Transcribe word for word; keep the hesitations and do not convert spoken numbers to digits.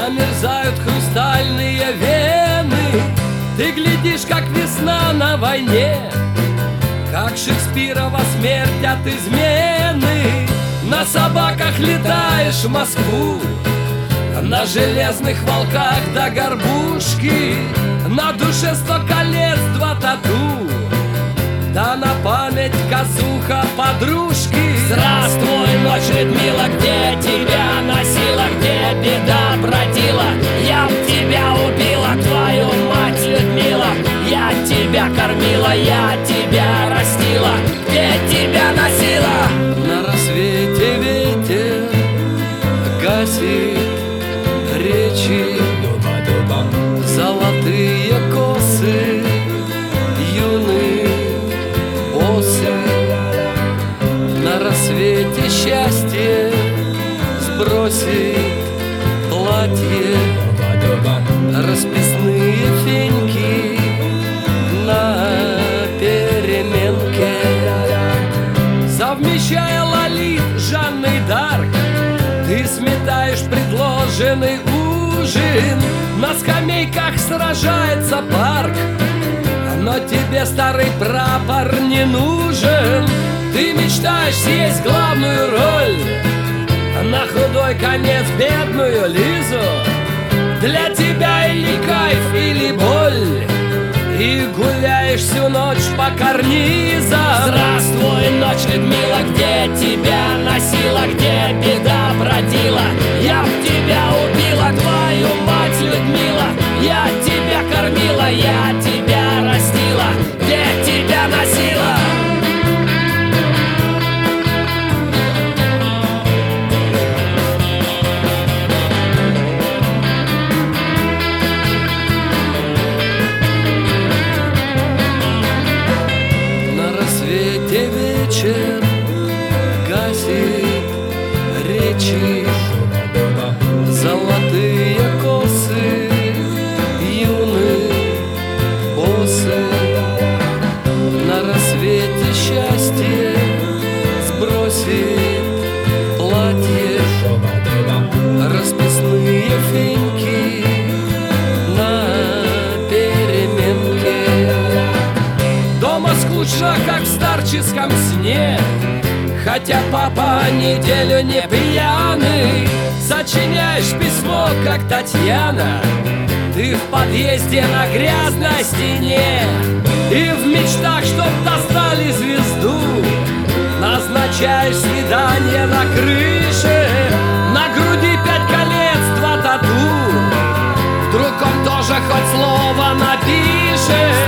замерзают хрустальные вены. Ты глядишь, как весна на войне, как Шекспирова смерть от измены. На собаках летаешь в Москву, на железных волках до горбушки, на душе сто колец, два тату, да на память казуха подружки. Здравствуй, ночь, Людмила, где тебя носила, где беда бродила? Я б тебя убила, твою мать, Людмила. Я тебя кормила, я тебя растила, где тебя носила? На рассвете ветер гасит речи, золотые косы юные осы. На рассвете счастье сбросит платье, расписные феньки на переменке. Совмещая Лолит с Жанной Дарк, ты сметаешь предложенный ужин. На скамейках сражается парк, но тебе старый прапор не нужен. Ты мечтаешь съесть главную роль, на худой конец бедную Лизу. Для тебя или кайф, или боль, и гуляешь всю ночь по карнизам. Здравствуй, ночь, Людмила, где тебя носила, где беда бродила? Я б тебя убила, твою мать, Людмила. Я тебя кормила, я тебя растила, где тебя носила? Вечер гасит речи, золотые косы юные осы. На рассвете счастье сбросит платье, расписные феньки на переменке. Дома скучно, как в старческом сне, хотя папа неделю не пьяный. Сочиняешь письмо, как Татьяна, ты в подъезде на грязной стене. И в мечтах, чтоб достали звезду, назначаешь свидание на крыше. На груди пять колец, два тату, вдруг он тоже хоть слово напишет.